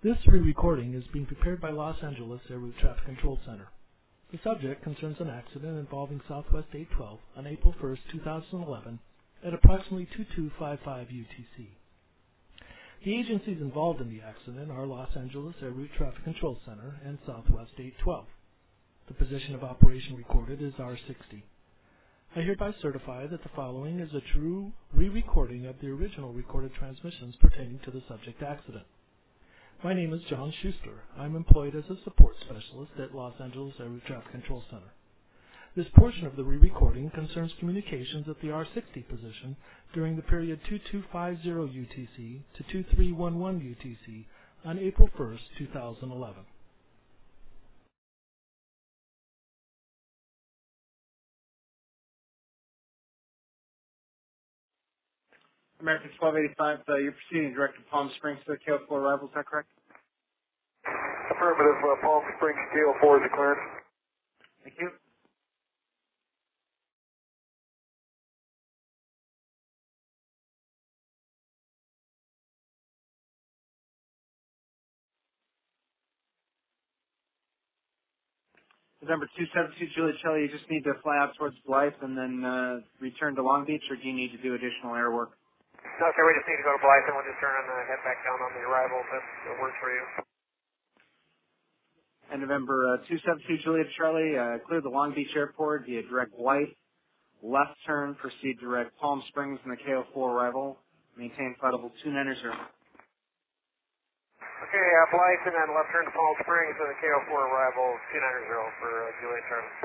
This re-recording is being prepared by Los Angeles Air Route Traffic Control Center. The subject concerns an accident involving Southwest 812 on April 1st, 2011 at approximately 2255 UTC. The agencies involved in the accident are Los Angeles Air Route Traffic Control Center and Southwest 812. The position of operation recorded is R60. I hereby certify that the following is a true re-recording of the original recorded transmissions pertaining to the subject accident. My name is John Schuster. I'm employed as a support specialist at Los Angeles Air Route Traffic Control Center. This portion of the re-recording concerns communications at the R60 position during the period 2250 UTC to 2311 UTC on April 1st, 2011. American 1285, you're proceeding direct to Palm Springs to the KO4 arrival, is that correct? Affirmative, Palm Springs KO4 is declared. Thank you. November 272 Juliet Charlie, you just need to fly out towards Blythe and then return to Long Beach, or do you need to do additional air work? No, sir, we just need to go to Blythe and we'll just turn and head back down on the arrival if that works for you. And November 272 Juliet Charlie, clear the Long Beach Airport via direct Blythe, left turn, proceed direct Palm Springs and the KO4 arrival, maintain flight level 290. Okay, Blythe and then left turn to Palm Springs and the KO4 arrival 290 for Juliet Charlie.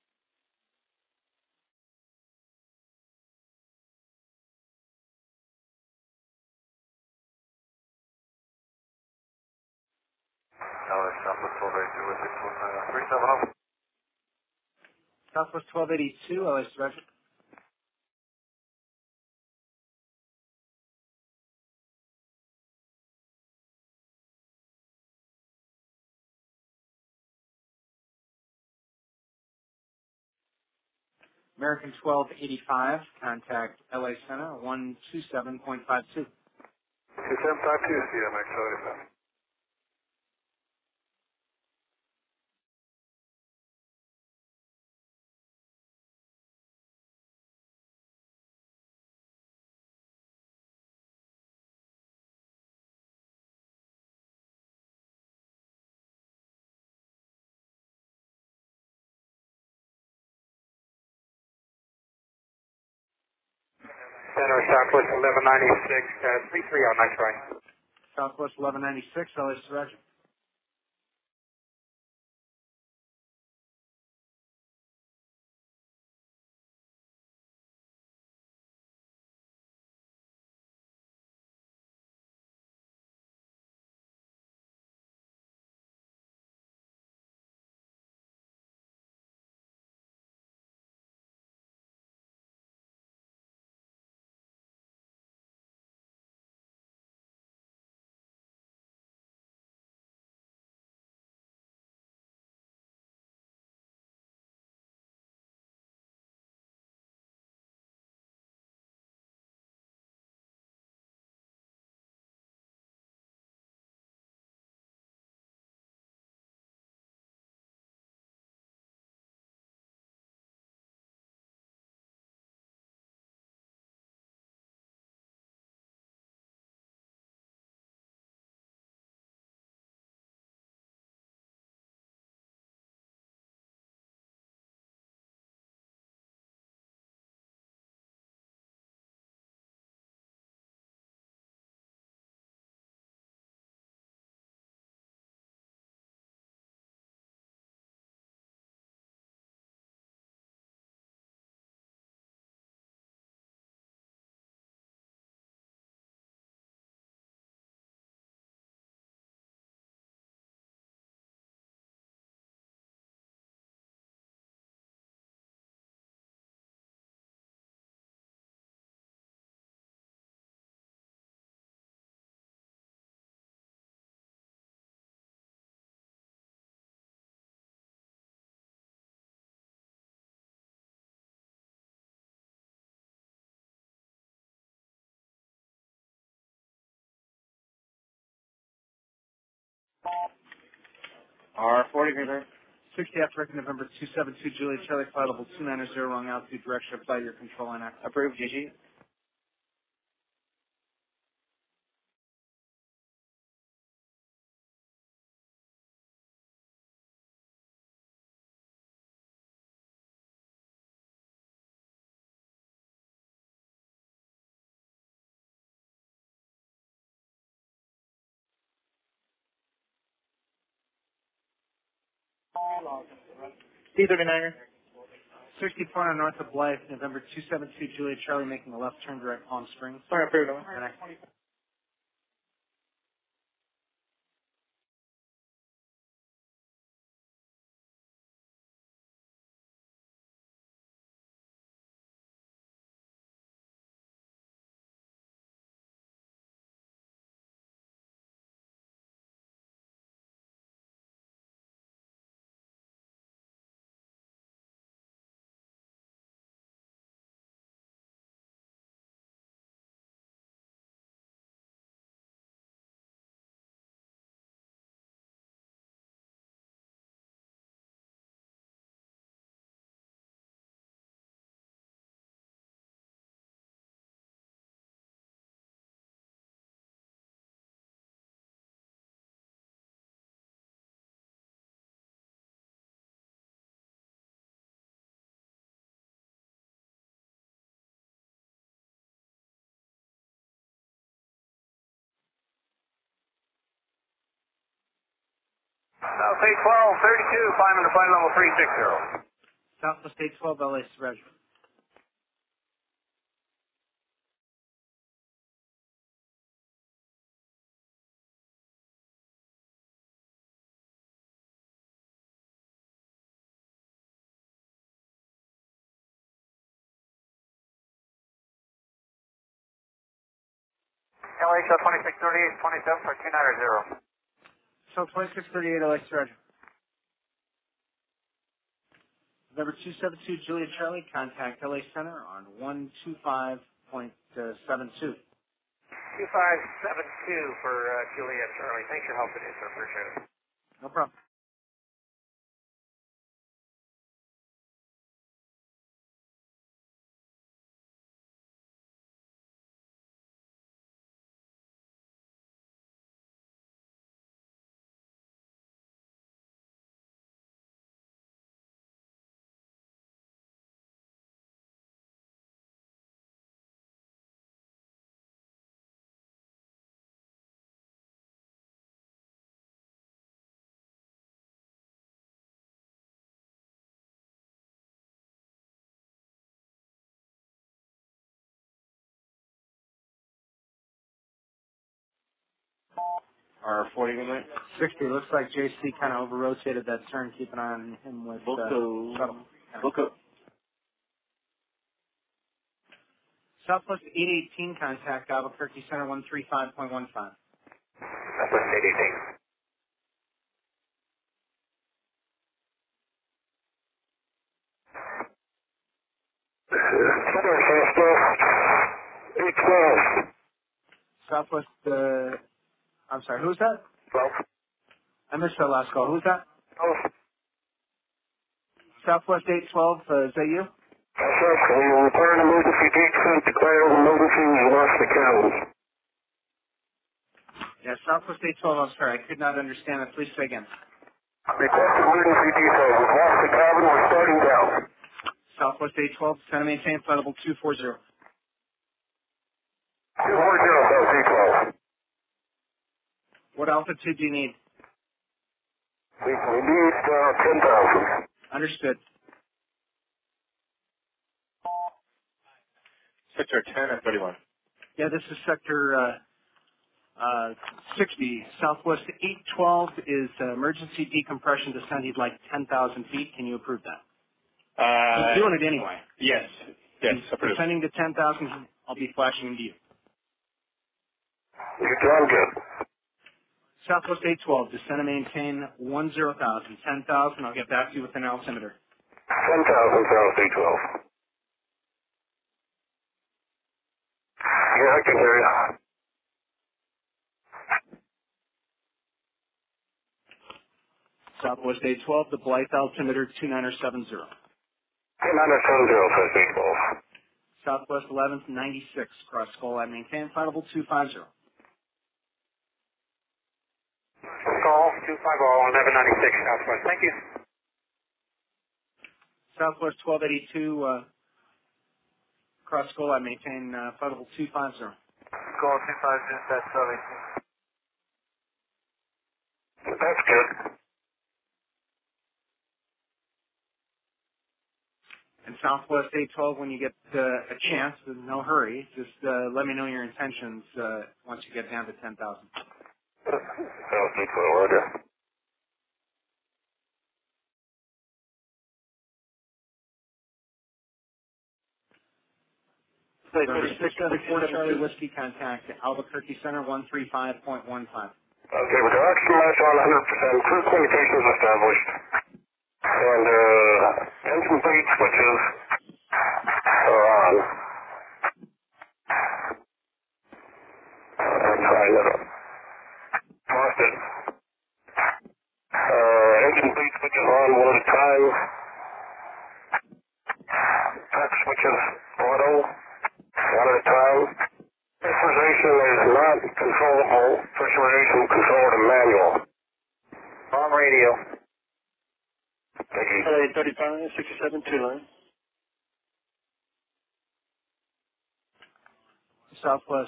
Southwest 1282 with 370. Southwest 1282, LA Roger. American 1285, contact LA Center 127.52. 2752, CMX 75. Center Southwest 1196, 33 on nice right. Southwest 1196, LA Roger. R40 Greenberg. 60 after record November 272 Juliet Charlie, flight level 290, wrong altitude, direction of flight, your control line active. Approved, GG. C39er. 64 on north of Blythe, November 272 Juliet Charlie, making a left turn direct Palm Springs. Sorry, approved. Connect. South 812, 32, climbing to flight level 360. Southwest 812 LA Surrender. LHO 2638, 27 for 290. So 2638 LA Surrender. November 272 Juliet Charlie, contact LA Center on 125.72. 2572 for Juliet Charlie. Thanks for helping us, sir. Appreciate it. No problem. R40 Greenberg. 60. Looks like JC kind of over-rotated that turn. Keep an eye on him with shuttle. Boco. Southwest 818, contact Albuquerque Center 135.15. Southwest 818. Center, Southwest 812. Southwest, I'm sorry, who's that? 12. I missed that last call. Who's that? 12. Southwest 812, is that you? Sir, we will require an emergency descent. Declare an emergency. We lost the cabin. Yeah, Southwest 812, I'm sorry, I could not understand that. Please say again. Request emergency descent. We've lost the cabin. We're starting down. Southwest 812, center maintain, flight level 240. 240, South 812. What altitude do you need? We need 10,000. Understood. Sector 10 at 31. Yeah, this is sector 60. Southwest 812 is emergency decompression descent. He'd like 10,000 feet. Can you approve that? He's doing it anyway. Yes. Yes, approved. Descending to 10,000, I'll be flashing into you. You're doing good. Southwest 812, descend and maintain 10,000. 10,000, I'll get back to you with an altimeter. 10,000, South 812. Yeah, I can hear you. Southwest 812 to Blythe altimeter 2970. 2970, Southwest 812. Southwest 11th 96, cross Skull at maintain, flight level 250. Call 250, 1196, Southwest. Thank you. Southwest 1282, cross Skull at maintain, flight level 250. Call 250, that's 718. That's good. And Southwest 812, when you get a chance, no hurry, just let me know your intentions once you get down to 10,000. South 812, order. November 674 Charlie Whiskey, contact Albuquerque Center 135.15. Okay, we're direction match on 100%. Crew communications established. And engine bleed switches are on. I'm trying it. Lost it. Engine bleed switches on one at a time. Pack switches auto, one at a time. Pressurization is not controllable. Pressurization controlled and manual. On radio. Thank you. 35, 67, 2 line. Southwest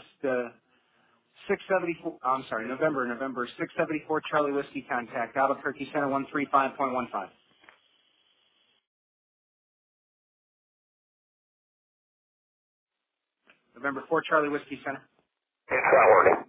674, I'm sorry, November 674 Charlie Whiskey, contact Albuquerque Center 135.15. November 4 Charlie Whiskey Center. It's not working.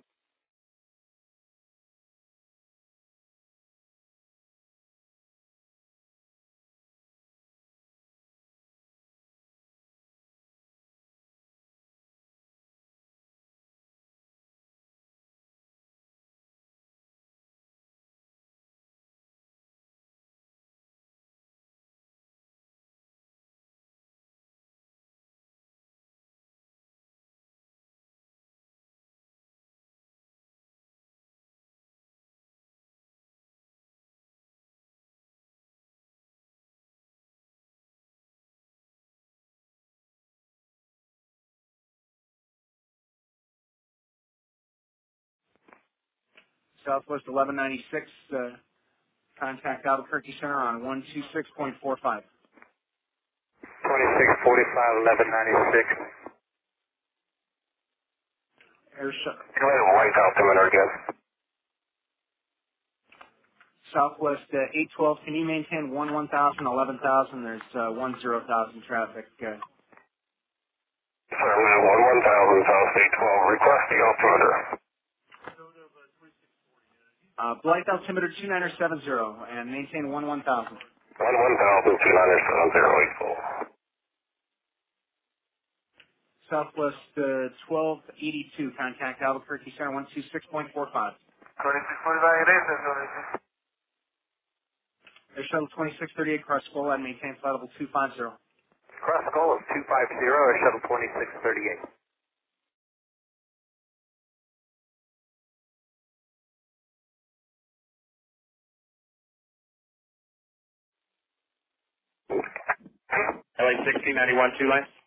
Southwest 1196, contact Albuquerque Center on 126.45. 2645, 1196. Air shuttle. Go ahead and white altimeter again. Southwest 812, can you maintain 1000, 11,000? There's 10,000 traffic. Certainly, 1000, South 812. Request the altimeter. Blythe altimeter 2970 and maintain 11,000. 11,000, 2970, 84. Southwest 1282, contact Albuquerque Center 126.45. 2645, it is, Air shuttle 2638, cross Skull and maintain flight level 250. Cross Skull is 250, Air Shuttle 2638. LA 1691, 2 line.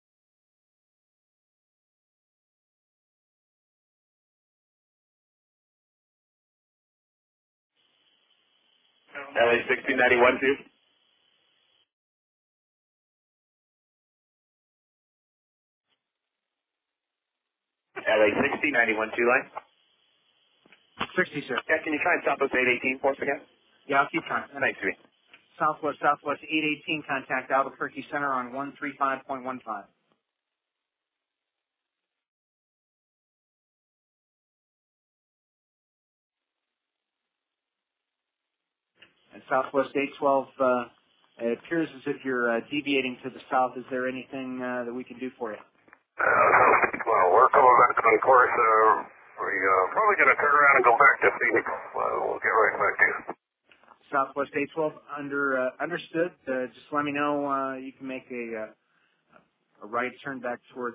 LA 1691, 2. LA 1691, 2 line. 60, sir. Yeah, can you try and stop us 818 for us again? Yeah, I'll keep trying. Thanks, Jimmy. Southwest 818, contact Albuquerque Center on 135.15. And Southwest 812, it appears as if you're deviating to the south. Is there anything that we can do for you? Well, we're coming back on course. We're probably going to turn around and go back to Phoenix. We'll get right back to you. Southwest 812, understood. Just let me know. You can make a right turn back towards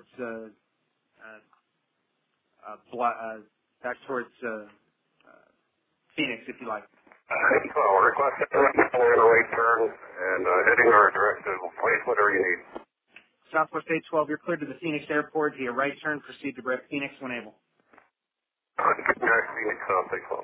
back towards Phoenix if you like. Well, request a right turn and heading our directive. Place whatever you need. Southwest 812, you're cleared to the Phoenix Airport via right turn. Proceed to Brett Phoenix when able. Contact Phoenix South 812.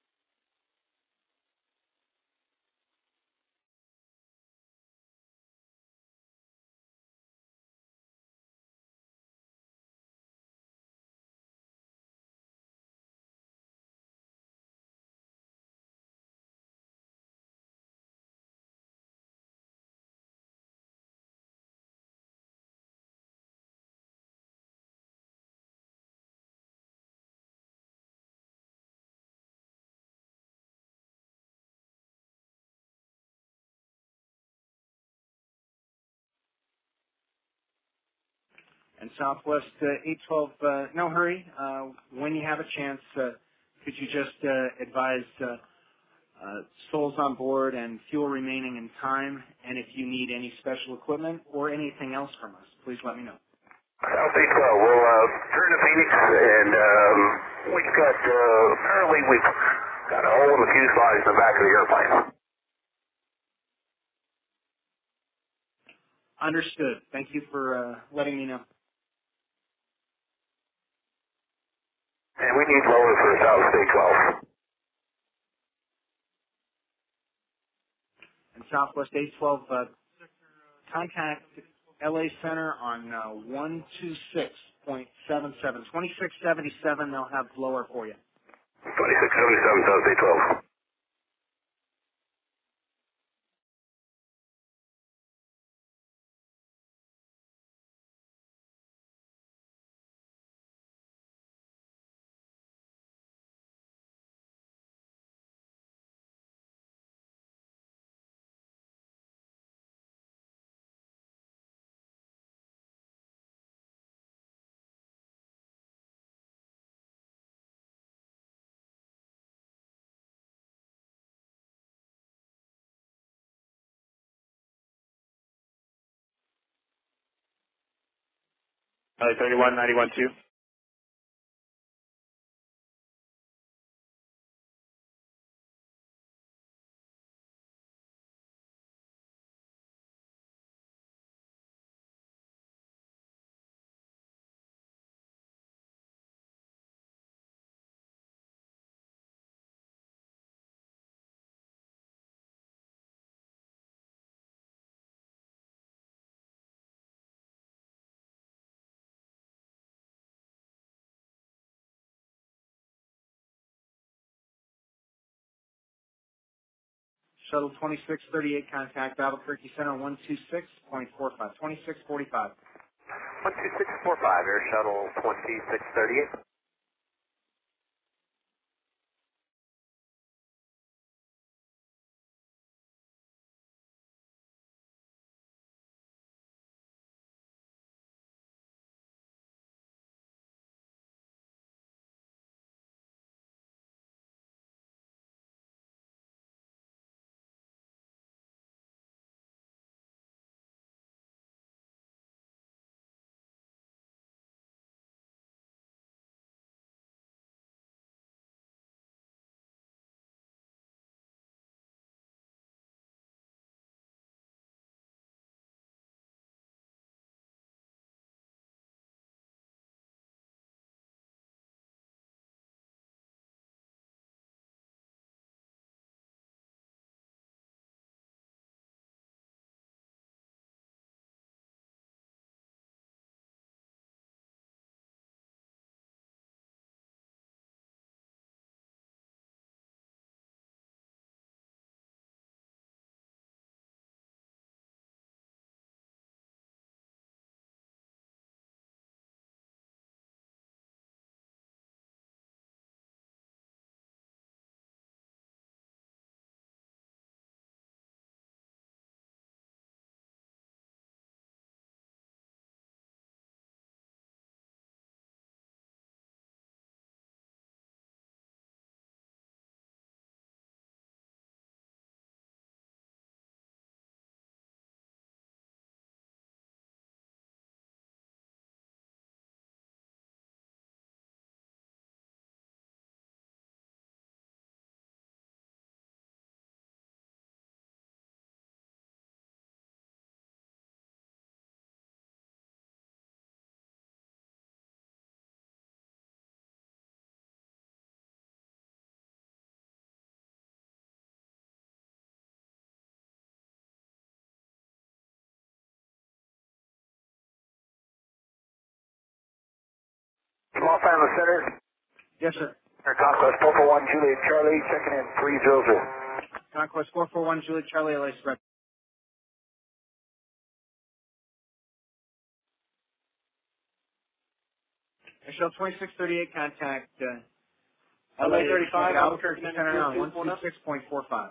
And Southwest 812, no hurry. When you have a chance, could you just advise souls on board and fuel remaining in time? And if you need any special equipment or anything else from us, please let me know. South 812, we'll turn to Phoenix and we've got, apparently we've got a hole in the fuselage in the back of the airplane. Understood. Thank you for letting me know. And we need lower for South 812. And Southwest 812, contact LA Center on 126.77. 2677, they'll have blower for you. 2677 South 812. LA 3191-2. Shuttle 2638, contact Albuquerque Center 126.45. 2645. 12645, Air Shuttle 2638. Los Angeles Center. Yes, sir. Conquest 441 Juliet Charlie, checking in 300. Conquest 441 Juliet Charlie, LA spread. Airshow 2638, contact LA 35, Albuquerque Center now, 126.45.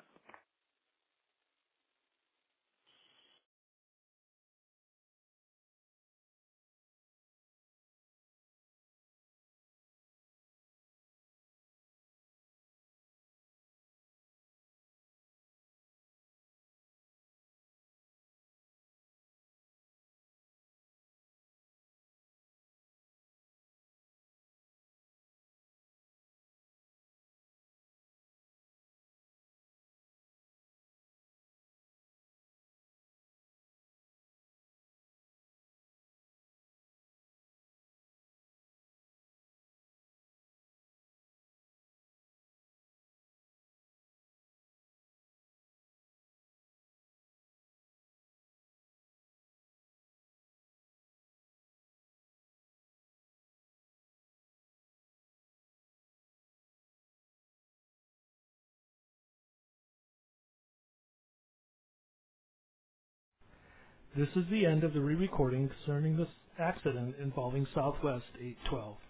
This is the end of the re-recording concerning this accident involving Southwest 812.